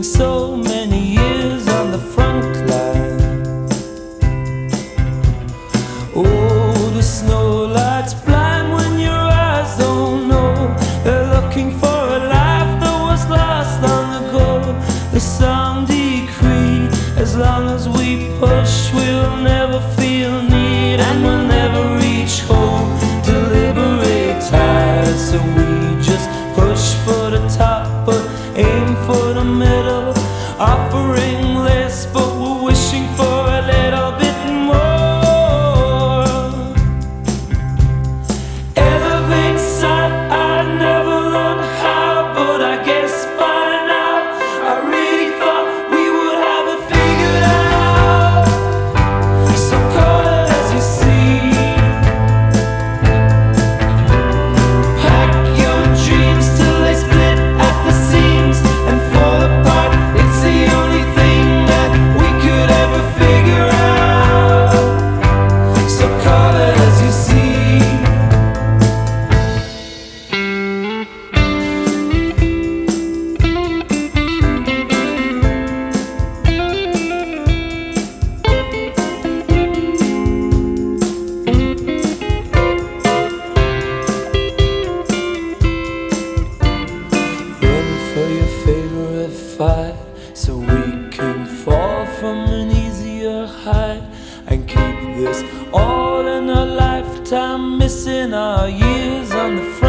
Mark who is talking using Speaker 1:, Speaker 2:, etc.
Speaker 1: so many years on the front line. Oh, the snow lights blind when your eyes don't know. They're looking for a life that was lost long ago. The some decree, as long as we push, we'll never feel need, and we'll never reach home to liberate tired. So we just push for the top, but aim for the middle, offering less, but we're wishing for a little bit more. Elevate sun, I never learned how, but I guess by now I really thought we would have it figured out. So call it as you see. Pack your dreams till they split at the seams and fall apart. It's the only thing that we could ever figure out. So call it as you see. Run for your favorite fight so we can fall from an easier height and keep this all in a lifetime, missing our years on the front.